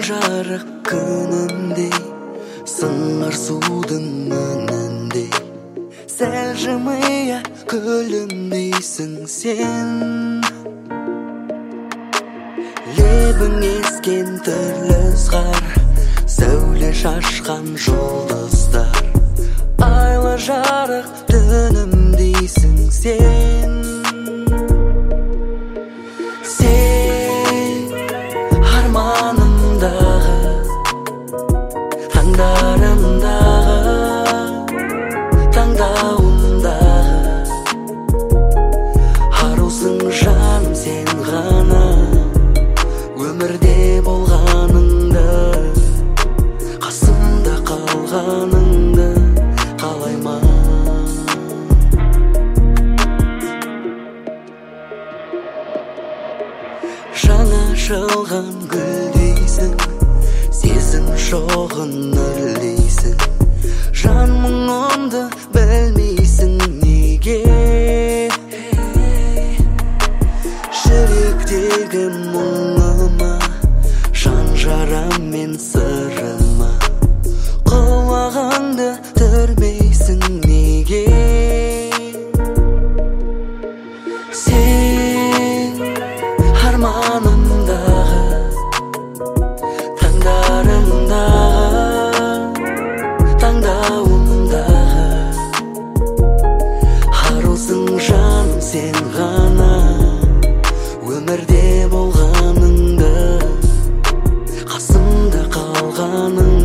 жарық күнімдей, сыңар судың үніндей, сәл жымия күлімдейсің сен. Лебің ескен түрлі ызғар, сәуле шашқан жұлдыздар, айлы жарық түнімдейсің сен. Сен арманымдағы, таңдарымдағы, таңдауымдағы арусың жаным сен ғана. Өмірде болғаныңды, қасымда қалғаныңды қалаймын. Жаңа ашылған гүлдейсің, сезім шоғын үрлейсің, жан мұңымды білмейсің неге. Жүректегі мұңыма, жан жарам мен сырыма, құлағыңды түрмейсің неге. Сен арманымдағы, таңдарымдағы, таңдауымдағы арусың жаным сен ғана. Өмірде болғаныңды, қасымда қалғаның